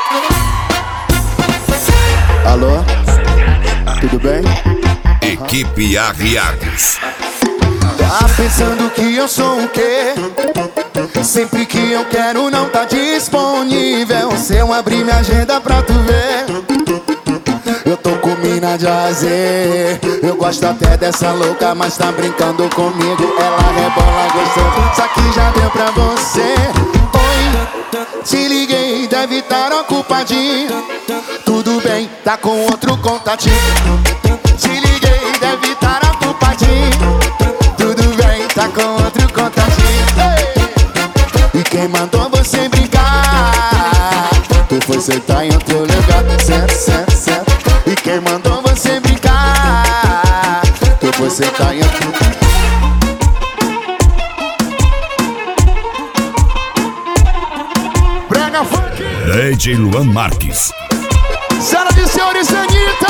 Alô? Tudo bem? Equipe Arriados. Tá pensando que eu sou o quê? Sempre que eu quero não tá disponível. Se eu abrir minha agenda pra tu ver, eu tô com mina de azer. Eu gosto até dessa louca, mas tá brincando comigo. Ela rebola gostoso, só que já deu pra você. Oi, te liguei, deve estar ocupadinho. Tudo bem, tá com outro contatinho. Te liguei, deve estar ocupadinho. Tudo bem, tá com outro contatinho. Ei! E quem mandou você brincar? Tu foi sentar em outro lugar. Certo, certo, certo. E quem mandou você brincar? Tu foi sentar em outro lugar. Brega funk. DJ Luan Marques. Senhoras e senhores, Anitta!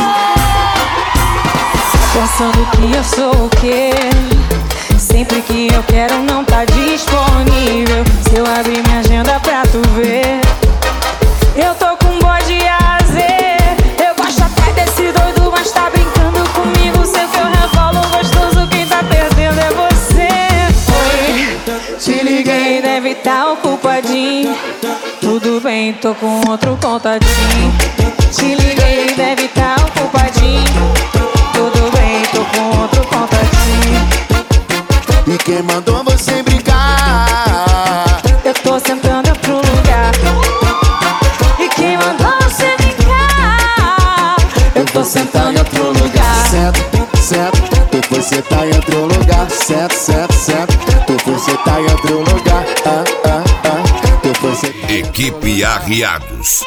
Pensando que eu sou o quê? Sempre que eu quero não tá disponível. Se eu abrir minha agenda pra tu ver, eu tô com bode azer. Eu gosto até desse doido, mas tá brincando comigo. Sei que eu revolo gostoso, quem tá perdendo é você. Oi, te liguei, deve tá ocupadinho. Tudo bem, tô com outro contatinho. Te liguei, deve tá ocupadinho. Tudo bem, tô com outro contatinho. E quem mandou você brincar? Eu tô sentando em outro lugar. E quem mandou você brincar? Eu tô sentando em outro lugar. Certo, certo, tu foi sentar em outro lugar. Certo, certo, certo, tu foi sentar em outro lugar. Tu foi sentar. Equipe Arriados.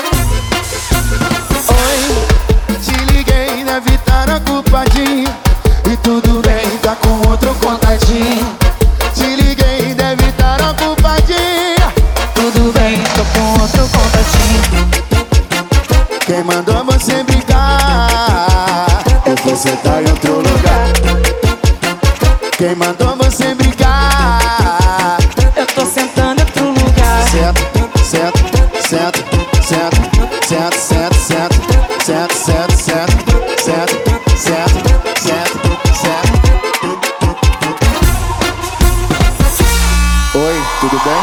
Oi, te liguei, deve estar ocupadinho. E tudo bem, tá com outro contatinho. Te liguei, deve estar ocupadinho. Tudo bem, tô com outro contatinho. Quem mandou você brincar? Eu vou sentar em outro lugar. Quem mandou você brincar? Eu tô sentando em outro lugar. Certo, certo, certo, certo, certo, certo, certo, certo, certo, certo, certo, certo, certo, certo. Oi, tudo bem?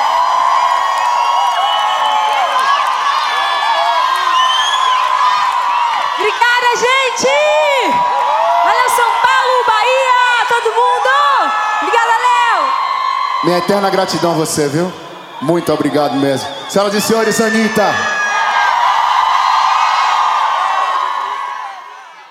Obrigada, gente! Valeu, São Paulo, Bahia, todo mundo! Obrigada, Léo! Minha eterna gratidão a você, viu? Muito obrigado mesmo. Senhoras e senhores, Anitta.